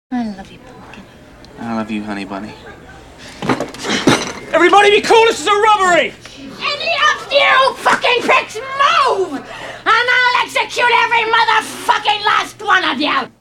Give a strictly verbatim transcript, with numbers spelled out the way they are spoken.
I love you, Pumpkin. I love you, honey bunny. Everybody be cool, this is a robbery! Any of you fucking pricks move! And I'll execute every motherfucking last one of you!